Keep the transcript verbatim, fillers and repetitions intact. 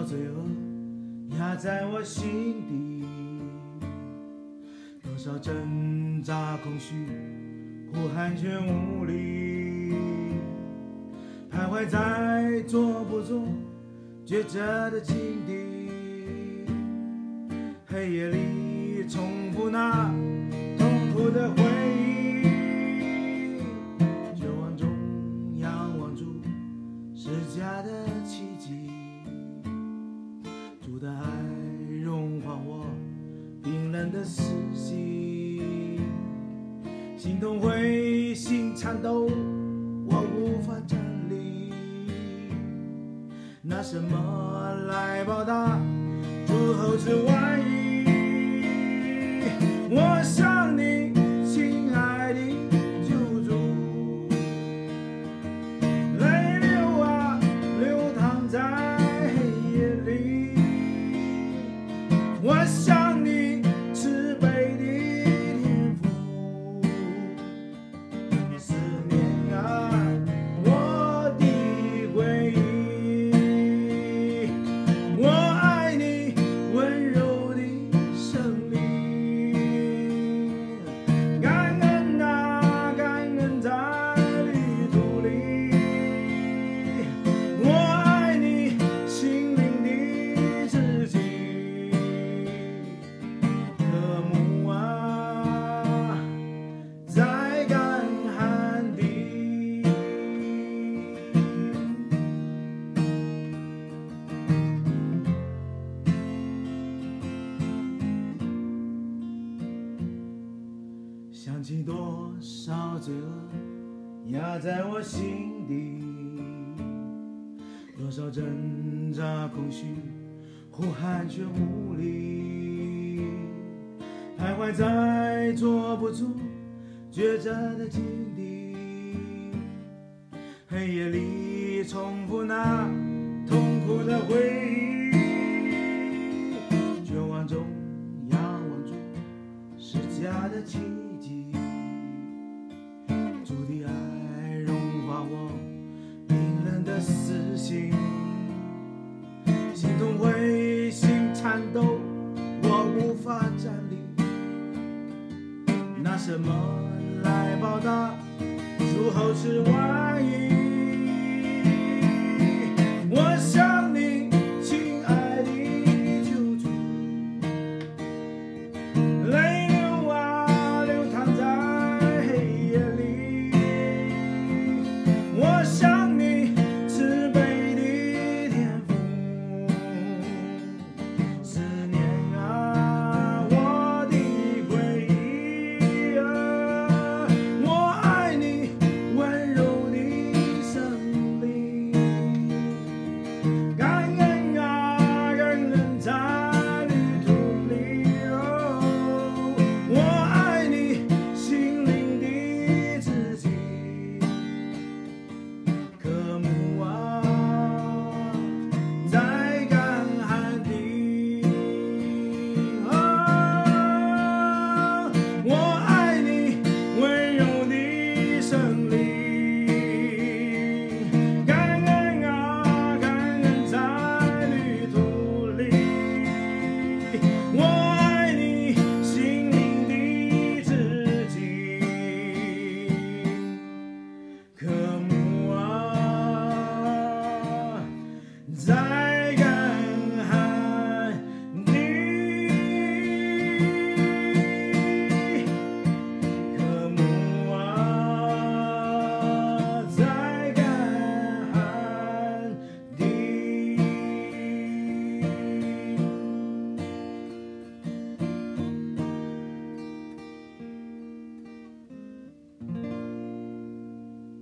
罪恶压在我心底，多少挣扎空虚，呼喊却无力，徘徊在做不做抉择的境地，黑夜里重复那痛苦的回忆，绝望中仰望住释迦的奇迹，主的爱融化我冰冷的死心，心痛会心颤抖，我无法站立，拿什么来报答诸侯之万一？我想你，亲爱的救主，泪流啊流淌在黑夜里，我想你慈悲的天父，思念啊我的回忆，我爱你温柔的生命，感恩啊感恩在旅途里，我爱你心灵的知己，渴慕啊在干旱地。想起多少罪恶压在我心底，多少挣扎空虚，呼喊却无力，徘徊在做不出抉择的境地，黑夜里重复那痛苦的回忆，绝望中仰望住释迦的奇迹，主的爱融化我冰冷的死心，心痛会心颤抖，我无法站立，拿什么来报答诸侯之外？